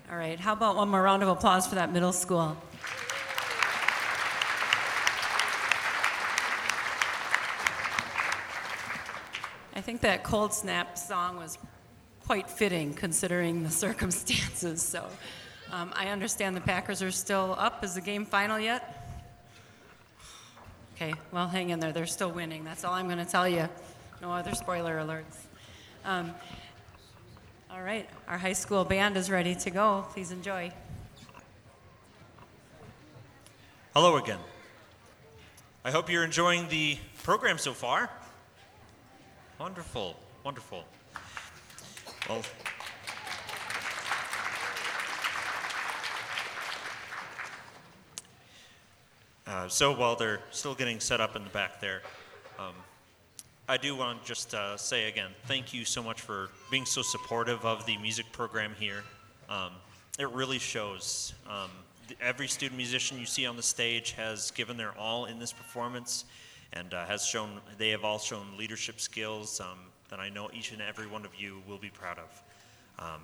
All right, how about one more round of applause for that middle school? I think that Cold Snap song was quite fitting considering the circumstances. So I understand the Packers are still up. Is the game final yet? Okay, well, hang in there. They're still winning. That's all I'm going to tell you. No other spoiler alerts. All right, our high school band is ready to go. Please enjoy. Hello again. I hope you're enjoying the program so far. Wonderful, wonderful. Well, so while they're still getting set up in the back there, I do want to just say again, thank you so much for being so supportive of the music program here. It really shows. Every student musician you see on the stage has given their all in this performance and they have all shown leadership skills that I know each and every one of you will be proud of.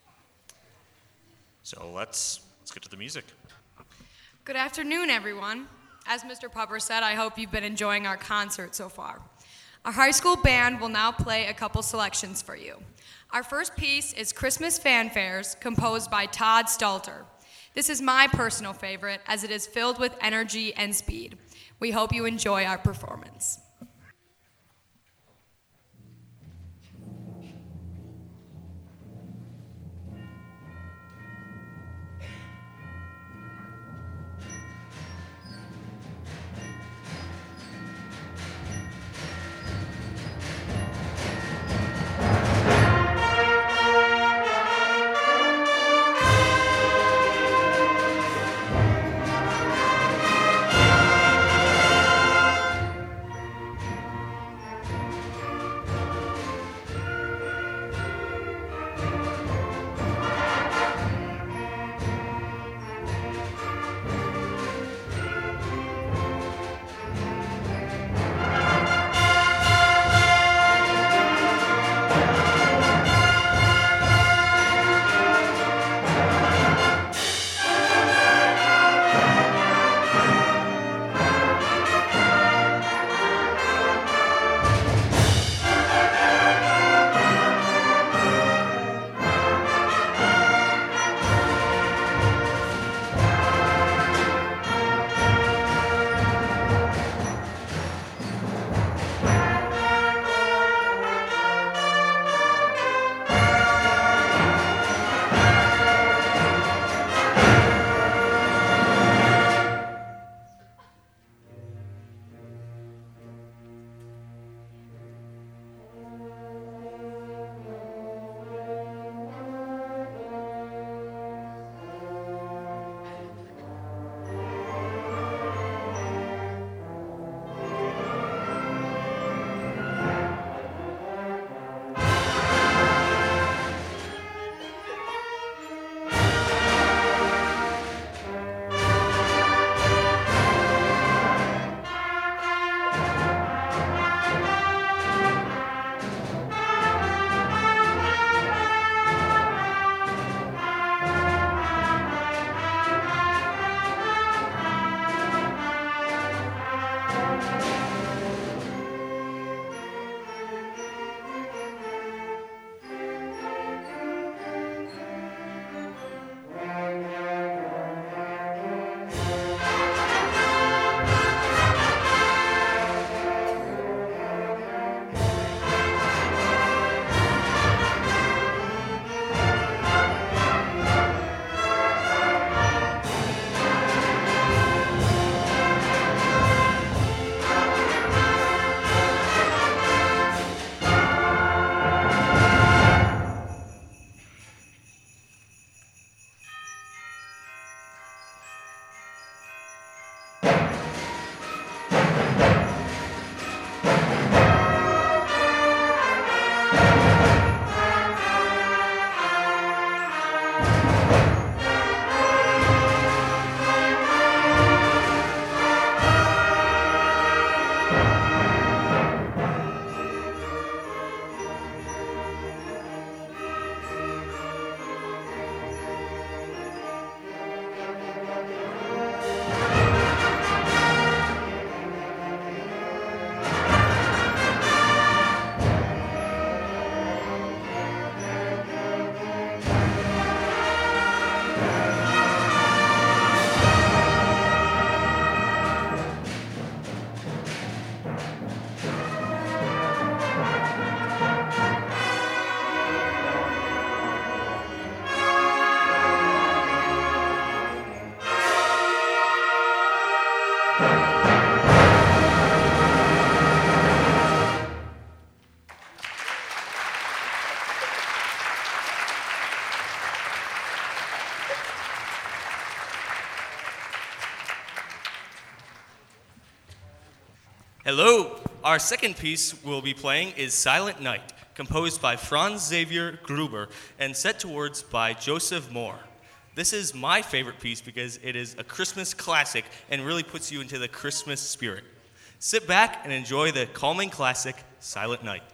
So let's get to the music. Good afternoon, everyone. As Mr. Pupper said, I hope you've been enjoying our concert so far. Our high school band will now play a couple selections for you. Our first piece is Christmas Fanfares, composed by Todd Stalter. This is my personal favorite, as it is filled with energy and speed. We hope you enjoy our performance. Hello! Our second piece we'll be playing is Silent Night, composed by Franz Xavier Gruber and set to words by Joseph Moore. This is my favorite piece because it is a Christmas classic and really puts you into the Christmas spirit. Sit back and enjoy the calming classic, Silent Night.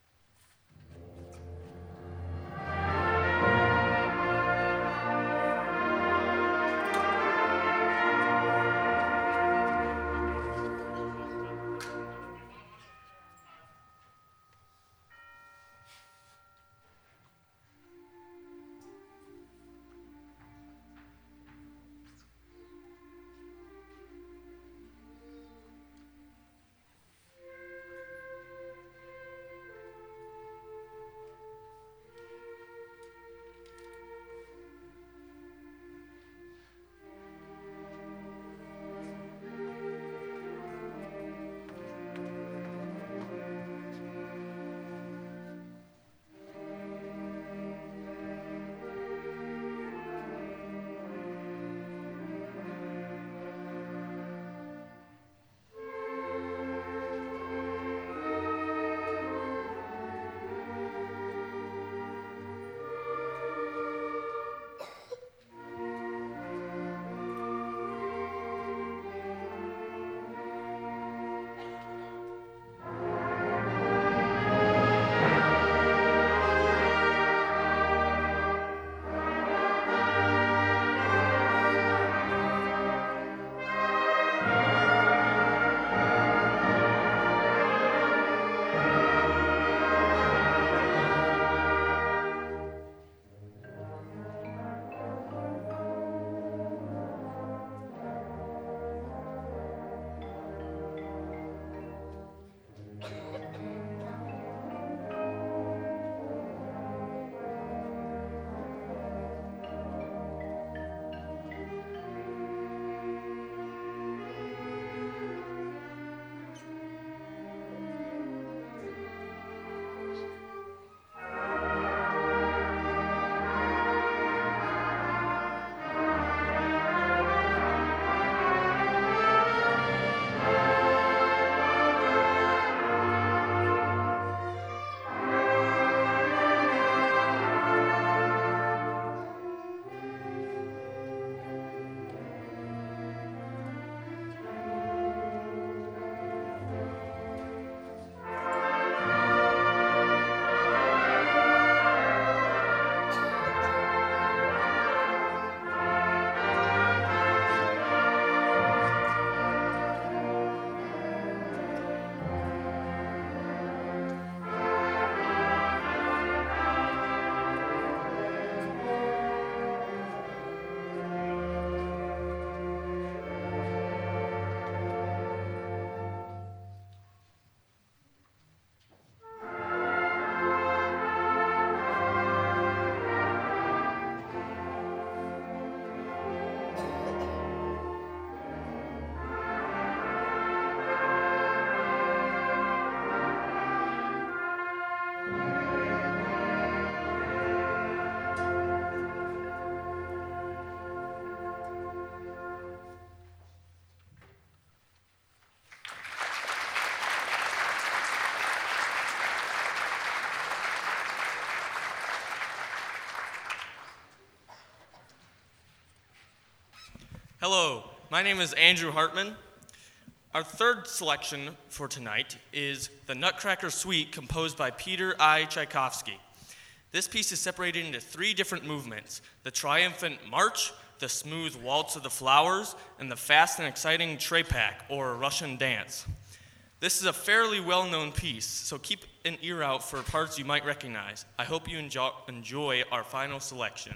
Hello, my name is Andrew Hartman. Our third selection for tonight is the Nutcracker Suite, composed by Peter I. Tchaikovsky. This piece is separated into three different movements: the triumphant march, the smooth waltz of the flowers, and the fast and exciting trepak, or Russian dance. This is a fairly well-known piece, so keep an ear out for parts you might recognize. I hope you enjoy our final selection.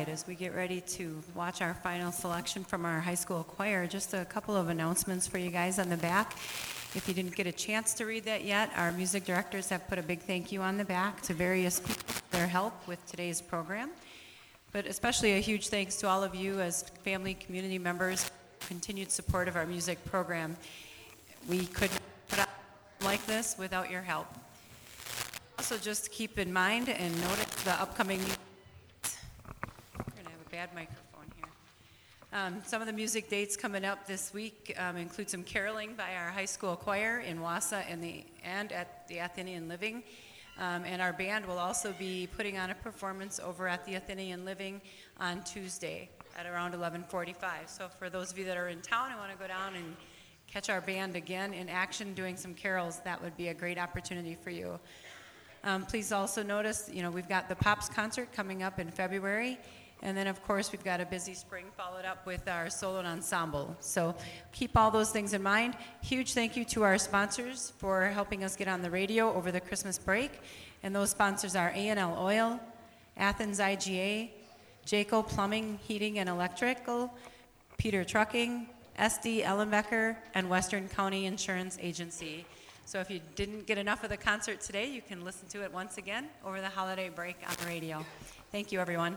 right, as we get ready to watch our final selection from our high school choir, just a couple of announcements for you guys on the back. If you didn't get a chance to read that yet, our music directors have put a big thank you on the back to various people for their help with today's program. But especially a huge thanks to all of you as family, community members, continued support of our music program. We couldn't put up like this without your help. Also, just keep in mind and notice the upcoming. We're going to have a bad microphone here. Some of the music dates coming up this week include some caroling by our high school choir in Wausau and at the Athenian Living. And our band will also be putting on a performance over at the Athenian Living on Tuesday at around 11:45. So for those of you that are in town and want to go down and catch our band again in action doing some carols, that would be a great opportunity for you. Please also notice, we've got the Pops concert coming up in February. And then, of course, we've got a busy spring followed up with our solo ensemble. So keep all those things in mind. Huge thank you to our sponsors for helping us get on the radio over the Christmas break. And those sponsors are A&L Oil, Athens IGA, Jayco Plumbing, Heating and Electrical, Peter Trucking, SD Ellenbecker, and Western County Insurance Agency. So if you didn't get enough of the concert today, you can listen to it once again over the holiday break on the radio. Thank you, everyone.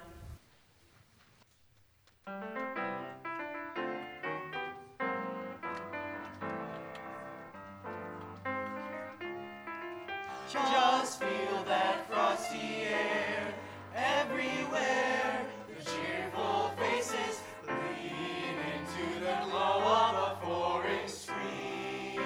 Just feel that frosty air everywhere. The cheerful faces lean into the glow of a forest stream.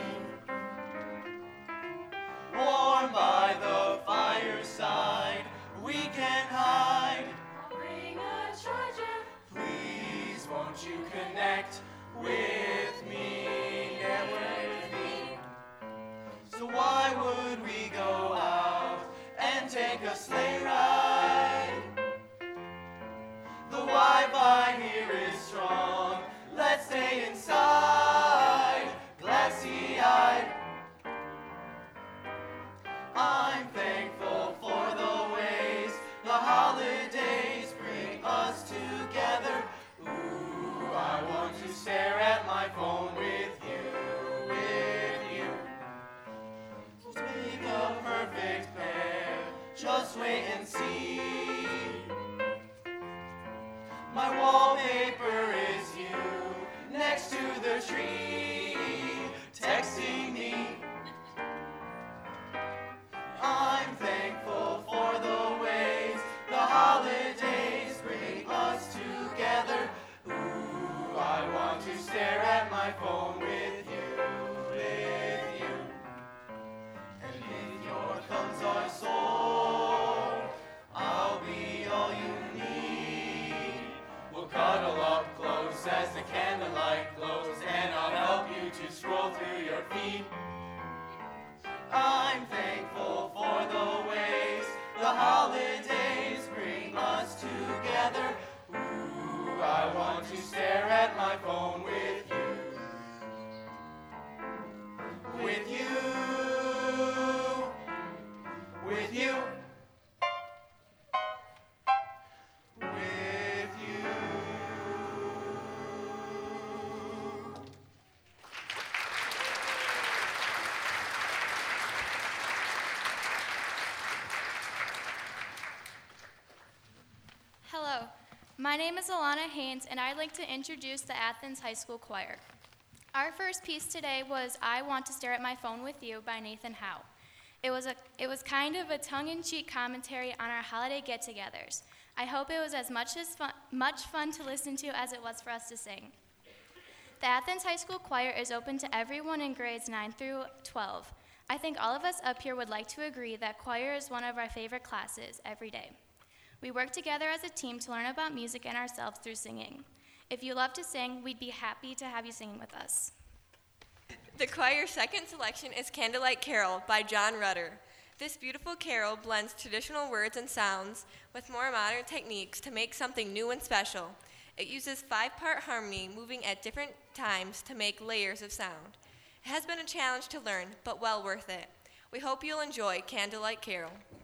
Warm by the fireside, we can hide. I'll bring a charger. Please, won't you connect with me? Get with me. So why would we go out and take a sleigh ride? The Wi-Fi here is strong. Let's stay inside, glassy-eyed. I'm thankful for the ways the holidays bring us together. Ooh, I want to stare at my phone with you, with you. So make a perfect pair, just wait and see. My wallpaper is you, next to the tree, texting me. I'm thankful for the ways the holidays bring us together. Ooh, I want to stare at my phone with you, with you. And if your thumbs are sore, I'll be all you need. We'll cuddle up close as the candlelight glows, and I'll help you to scroll through your feed. I'm thankful for the ways the holidays bring us together. Ooh, I want to stare at my phone with you. With you. With you. With you. Hello, my name is Alana Haynes, and I'd like to introduce the Athens High School Choir. Our first piece today was I Want to Stare at My Phone with You by Nathan Howe. It was kind of a tongue-in-cheek commentary on our holiday get-togethers. I hope it was as much fun to listen to as it was for us to sing. The Athens High School Choir is open to everyone in grades 9 through 12. I think all of us up here would like to agree that choir is one of our favorite classes every day. We work together as a team to learn about music and ourselves through singing. If you love to sing, we'd be happy to have you singing with us. The choir's second selection is Candlelight Carol by John Rutter. This beautiful carol blends traditional words and sounds with more modern techniques to make something new and special. It uses 5-part harmony moving at different times to make layers of sound. It has been a challenge to learn, but well worth it. We hope you'll enjoy Candlelight Carol.